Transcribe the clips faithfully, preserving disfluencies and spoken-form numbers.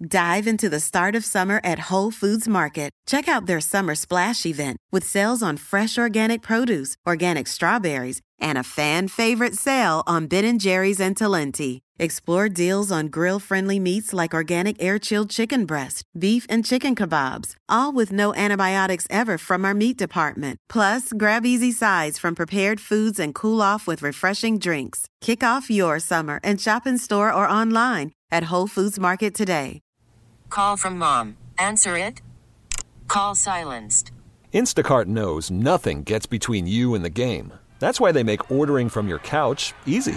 Dive into the start of summer at Whole Foods Market. Check out their Summer Splash event with sales on fresh organic produce, organic strawberries, and a fan-favorite sale on Ben and Jerry's and Talenti. Explore deals on grill-friendly meats like organic air-chilled chicken breast, beef and chicken kebabs, all with no antibiotics ever from our meat department. Plus, grab easy sides from prepared foods and cool off with refreshing drinks. Kick off your summer and shop in store or online at Whole Foods Market today. Call from mom. Answer it. Call silenced. Instacart knows nothing gets between you and the game. That's why they make ordering from your couch easy.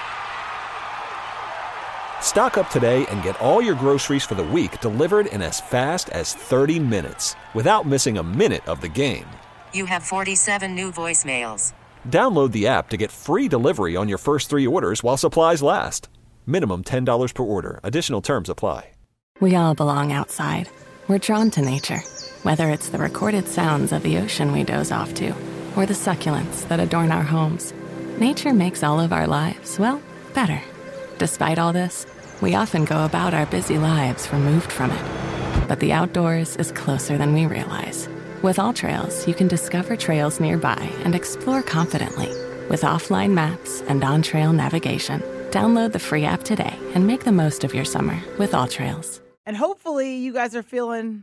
Stock up today and get all your groceries for the week delivered in as fast as thirty minutes without missing a minute of the game. You have forty-seven new voicemails. Download the app to get free delivery on your first three orders while supplies last. Minimum ten dollars per order. Additional terms apply. We all belong outside. We're drawn to nature, whether it's the recorded sounds of the ocean we doze off to, or the succulents that adorn our homes. Nature makes all of our lives, well, better. Despite all this, we often go about our busy lives removed from it. But the outdoors is closer than we realize. With AllTrails, you can discover trails nearby and explore confidently. With offline maps and on-trail navigation, download the free app today and make the most of your summer with AllTrails. And hopefully you guys are feeling,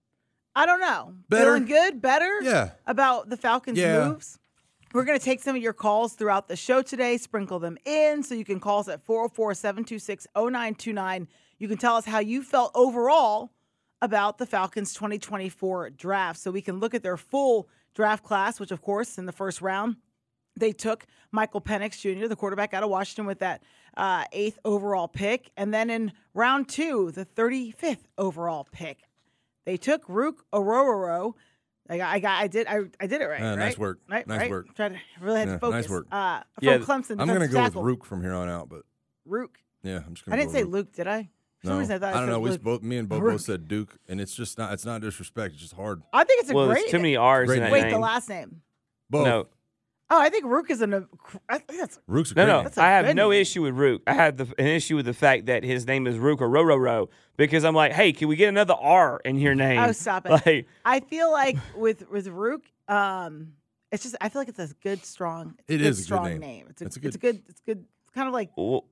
I don't know, better. feeling good, better yeah. about the Falcons' yeah. moves. We're going to take some of your calls throughout the show today, sprinkle them in, so you can call us at four oh four, seven two six, oh nine two nine. You can tell us how you felt overall about the Falcons' twenty twenty-four draft, so we can look at their full draft class, which, of course, in the first round, they took Michael Penix Junior, the quarterback out of Washington, with that uh, eighth overall pick. And then in round two, the thirty-fifth overall pick, they took Rook Orororo. I got, I got, I did, I, I did it right. Uh, right? Nice work. Right, nice right? work. Tried to really had yeah, to focus. Nice work. Uh, from yeah, Clemson, I'm going to go tackle. with Rook from here on out, but Rook. Yeah, I'm just I going to. didn't say Rook. Luke, did I? For some no, reason I thought I, I don't said know. We Luke. both, me and Bo Rook. both said Duke, and it's just not. It's not disrespect. It's just hard. I think it's a well, great. there's too many R's Great in that Wait, name. the last name. Both. No, Oh, I think Rook is an. I think that's. Rook's a no, great no. name. That's a I have good no name. issue with Rook. I have the, an issue with the fact that his name is Rook or Rororo because I'm like, hey, can we get another R in your name? Oh, stop it. Like, I feel like with with Rook, um, it's just I feel like it's a good, strong. It's It a good, is a good strong name. It's a, It's a it's good- a good. It's good. It's kind of like w-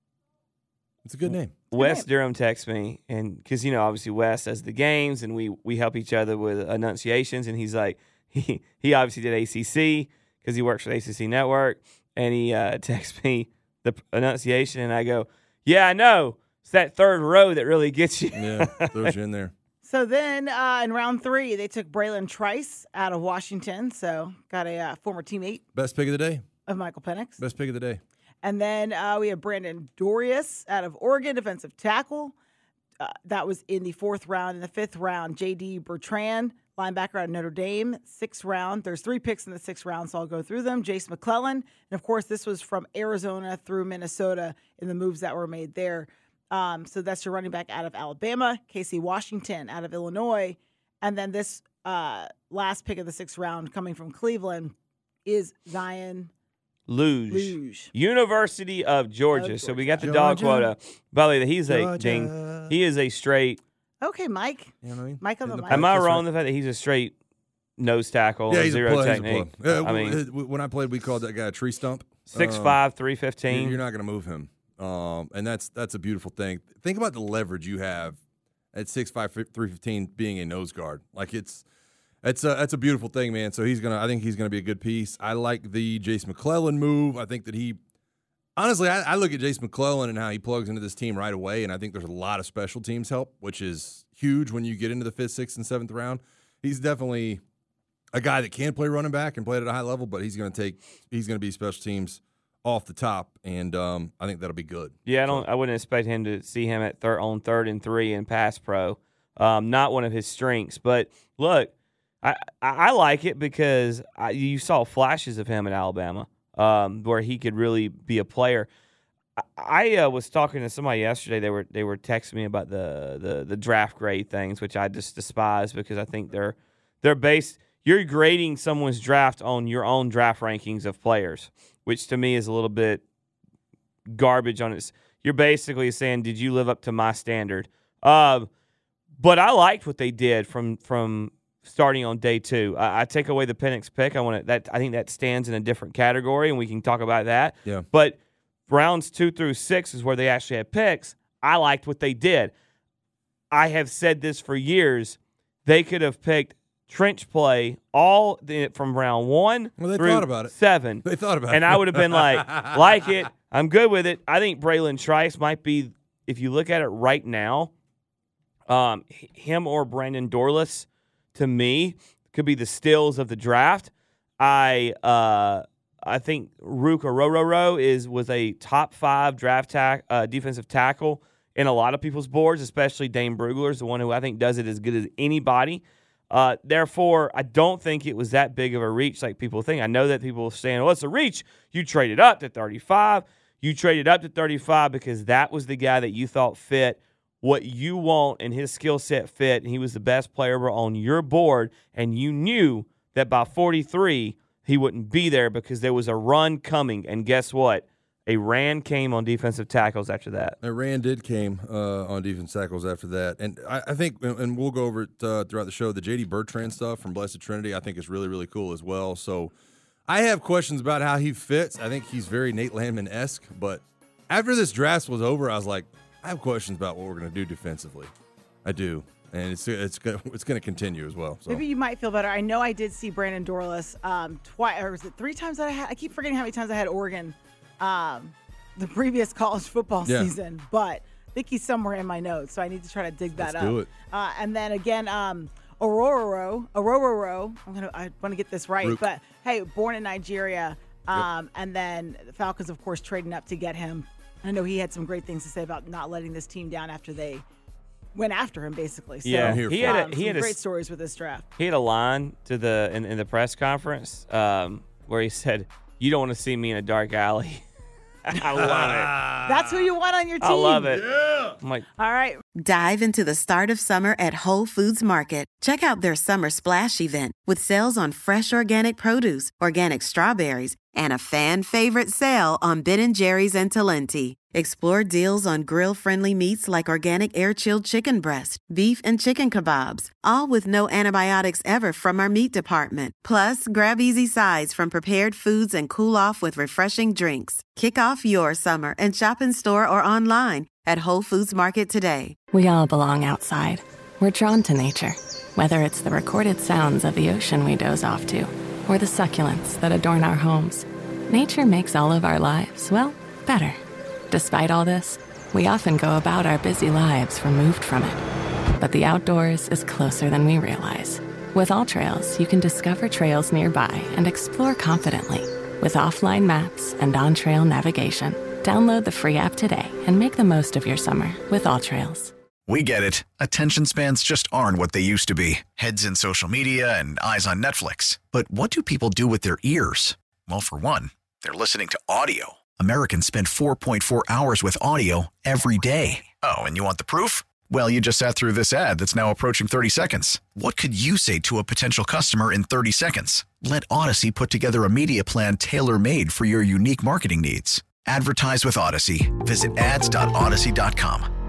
It's a good name. Wes name. Durham texts me, and because you know, obviously Wes does the games, and we we help each other with enunciations, and he's like, he he obviously did A C C because he works for the A C C network, and he uh, texts me the enunciation, and I go, yeah, I know, it's that third row that really gets you. Yeah, throws you in there. so. Then uh, in round three, they took Braylon Trice out of Washington, so got a uh, former teammate Best pick of the day. of Michael Penix. Best pick of the day. And then uh, we have Brandon Dorius out of Oregon, defensive tackle. Uh, that was in the fourth round. In the fifth round, J D Bertrand, linebacker out of Notre Dame, sixth round. There's three picks in the sixth round, so I'll go through them. Jace McClellan. And, of course, this was from Arizona through Minnesota in the moves that were made there. Um, so that's your running back out of Alabama. Casey Washington out of Illinois. And then this uh, last pick of the sixth round coming from Cleveland is Zion Luge. Luge. University of Georgia. Of So we Georgia. got the dog Georgia. quota. By the way, he's a Georgia. ding. He is a straight. Okay, Mike. You know what I mean? Mike on In the the mic. Am I That's wrong right. in the fact that he's a straight nose tackle, Yeah, and he's a zero plug. He's a technique? plug. Uh, I mean, w- when I played, we called that guy a tree stump. six Um, five, three You're, fifteen. you're not going to move him, um, and that's that's a beautiful thing. Think about the leverage you have at six five, three fifteen, being a nose guard. Like it's it's a that's a beautiful thing, man. So he's gonna. I think he's gonna be a good piece. I like the Jace McClellan move. I think that he. Honestly, I, I look at Jace McClellan and how he plugs into this team right away, and I think there's a lot of special teams help, which is huge when you get into the fifth, sixth, and seventh round. He's definitely a guy that can play running back and play at a high level, but he's going to take he's going to be special teams off the top, and um, I think that'll be good. Yeah, I don't. I wouldn't expect him to see him at third on third and three in pass pro. Um, not one of his strengths, but look, I I, I like it because I, you saw flashes of him at Alabama, um, where he could really be a player. I, I uh, was talking to somebody yesterday. They were they were texting me about the, the the draft grade things, which I just despise because I think they're they're based. You're grading someone's draft on your own draft rankings of players, which to me is a little bit garbage on its. You're basically saying, did you live up to my standard? Um, but I liked what they did from from starting on day two. I, I take away the Penix pick. I want to that. I think that stands in a different category, and we can talk about that. Yeah. But rounds two through six is where they actually had picks. I liked what they did. I have said this for years. They could have picked trench play all the, from round one well, they through thought about it. seven. They thought about and it. And I would have been like, like it. I'm good with it. I think Braylon Trice might be, if you look at it right now, um, him or Brandon Dorlus, to me, could be the steals of the draft. I uh, I think Rook Orororo is was a top five draft tack, uh, defensive tackle in a lot of people's boards, especially Dane Brugler's the one who I think does it as good as anybody. Uh, therefore, I don't think it was that big of a reach like people think. I know that people are saying, well, it's a reach. You traded up to thirty-five. You traded up to thirty-five because that was the guy that you thought fit what you want and his skill set fit, and he was the best player on your board, and you knew that by forty-three he wouldn't be there because there was a run coming. And guess what? A ran came on defensive tackles after that. A ran did came uh, on defensive tackles after that. And I, I think, and we'll go over it uh, throughout the show, the J D Bertrand stuff from Blessed Trinity I think is really, really cool as well. So I have questions about how he fits. I think he's very Nate Landman-esque. But after this draft was over, I was like, I have questions about what we're going to do defensively. I do. And it's it's gonna, it's going to continue as well. So. Maybe you might feel better. I know I did see Brandon Dorlus um, twice, or was it three times that I had? I keep forgetting how many times I had Oregon um, the previous college football yeah. season. But I think he's somewhere in my notes, so I need to try to dig that Let's up. do it. Uh, and then again, um, Orororo, Orororo, I'm gonna, I want to get this right, Rook. but hey, born in Nigeria. Um, yep. And then the Falcons, of course, trading up to get him. I know he had some great things to say about not letting this team down after they went after him, basically. So, yeah, he had a, um, he some had great a, stories with this draft. He had a line to the in, in the press conference um, where he said, "You don't want to see me in a dark alley." I love it. That's who you want on your team. I love it. Yeah. I'm like, all right. Dive into the start of summer at Whole Foods Market. Check out their Summer Splash event with sales on fresh organic produce, organic strawberries, and a fan favorite sale on Ben and Jerry's and Talenti. Explore deals on grill-friendly meats like organic air-chilled chicken breast, beef and chicken kebabs, all with no antibiotics ever from our meat department. Plus, grab easy sides from prepared foods and cool off with refreshing drinks. Kick off your summer and shop in store or online at Whole Foods Market today. We all belong outside. We're drawn to nature, whether it's the recorded sounds of the ocean we doze off to, or the succulents that adorn our homes. Nature makes all of our lives, well, better. Despite all this, we often go about our busy lives removed from it. But the outdoors is closer than we realize. With AllTrails, you can discover trails nearby and explore confidently. With offline maps and on-trail navigation, download the free app today and make the most of your summer with AllTrails. We get it. Attention spans just aren't what they used to be. Heads in social media and eyes on Netflix. But what do people do with their ears? Well, for one, they're listening to audio. Americans spend four point four hours with audio every day. Oh, and you want the proof? Well, you just sat through this ad that's now approaching thirty seconds. What could you say to a potential customer in thirty seconds? Let Odyssey put together a media plan tailor-made for your unique marketing needs. Advertise with Odyssey. Visit ads dot odyssey dot com.